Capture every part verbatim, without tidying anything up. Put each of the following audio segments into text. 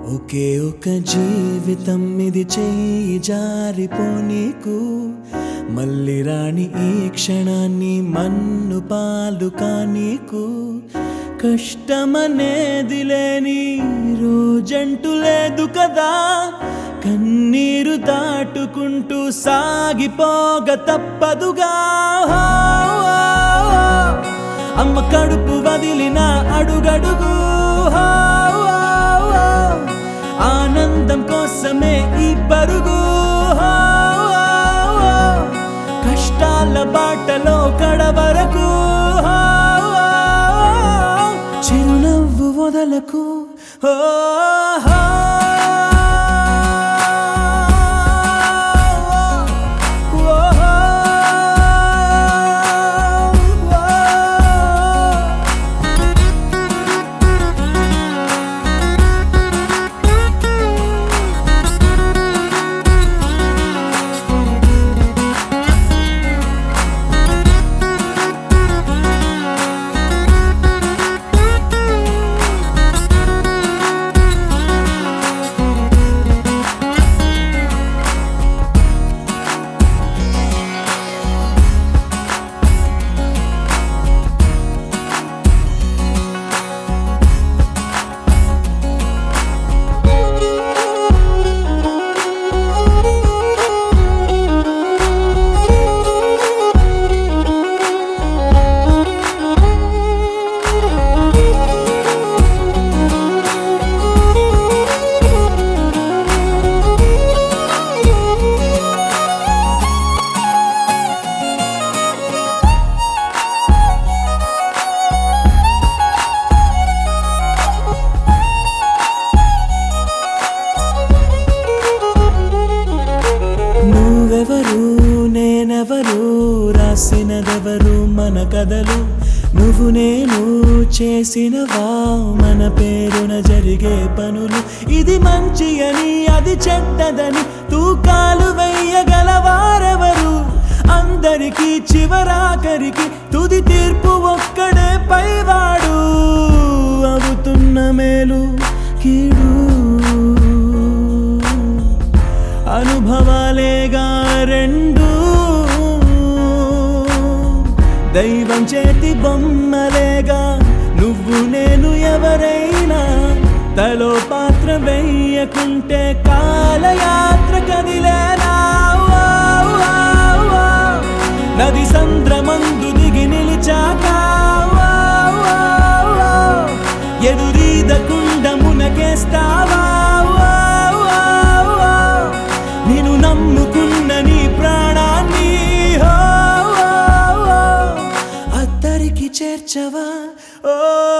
ఒకే ఒక జీవితం ఇది చేయి జారిపోనీకు మళ్ళీ రాని ఈ క్షణాన్ని మన్ను పాలు కానీకు కష్టమనేది లేని రోజంటూ లేదు కదా కన్నీరు దాటుకుంటూ సాగిపోగ తప్పదుగా అమ్మ కడుపు వదిలిన అడుగడుగు ఆనందం కోసమే ఈ పరుగు కష్టాల బాటలో కడవరకు చిరునవ్వు వదలకు నువ్వెవరు నేనెవరు రాసినదెవరు మన కథలు నువ్వు నేను చేసినవా మన పేరున జరిగే పనులు ఇది మంచి అని అది చెడ్డదని తూకాలు వెయ్యగలవారెవరు అందరికీ చివరాఖరికి తుది తీర్పు ఒక్కడే పైవాడు అవుతున్న మేలు కీడు అనుభవాలేగా రెండు దైవం చేతి బొమ్మలేగా నువ్వు నేను ఎవరైనా తలో పాత్ర వెయ్యకుంటే కాలయాత్ర కదిలేనా నది సంద్రమందు దిగి నిలిచాక ఎదురీదకుండా మునకేస్తావా నేను నమ్ముకున్న నీ ప్రాణాన్ని అద్దరికి చేర్చవా ఓ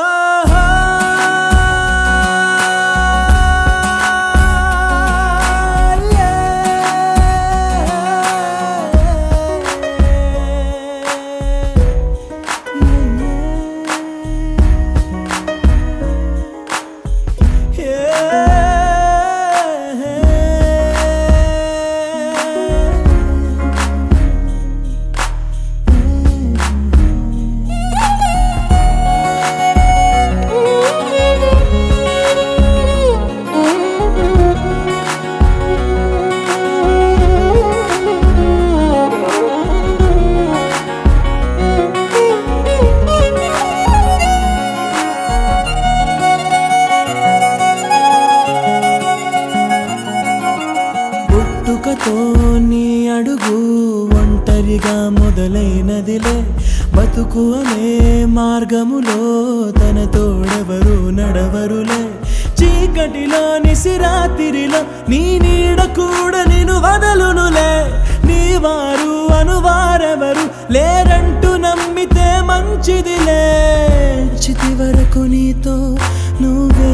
పుట్టుకతో నీ అడుగు ఒంటరిగా మొదలైనదిలే బతుకు అనే మార్గములో తన తోడెవరు నడవరులే చీకటిలో నిసిరాతిరిలో నీ నీడ కూడా నిన్ను వదలునులే నీ వారు అనువారెవరు లేరంటూ నమ్మితే మంచిదిలే చితి వరకు నీతో నువ్వే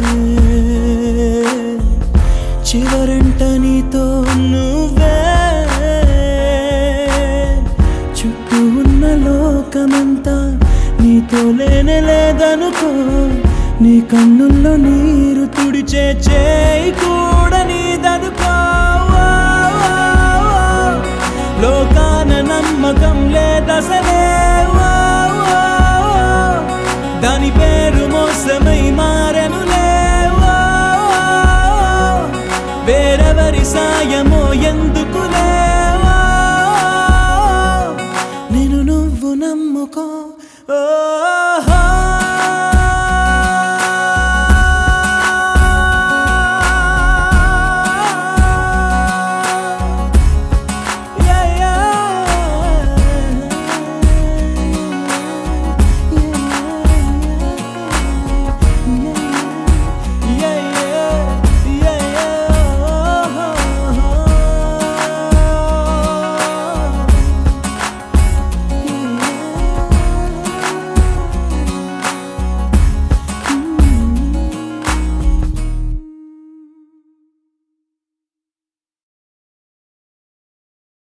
చివరంట నీతో నువ్వే చుట్టూ ఉన్న లోకమంతా నీతో లేనే లేదనుకో నీ కన్నుల్లో నీరు తుడిచే చేయి కూడా నీదనుకో లోకాన నమ్మకం లేదసలే దాని పేరు మోసమై మారెనులే ఎవరి సాయమో ఎందుకులే నేను నువ్వు నమ్ముకో. ఓ